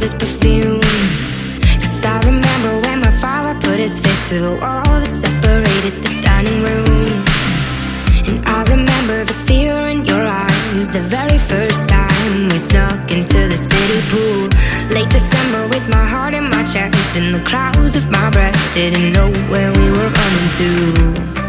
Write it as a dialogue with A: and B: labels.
A: this perfume. 'Cause I remember when my father put his fist through the wall that separated the dining room. And I remember the fear in your eyes the very first time we snuck into the city pool. Late December with my heart in my chest and the clouds of my breath didn't know where we were running to.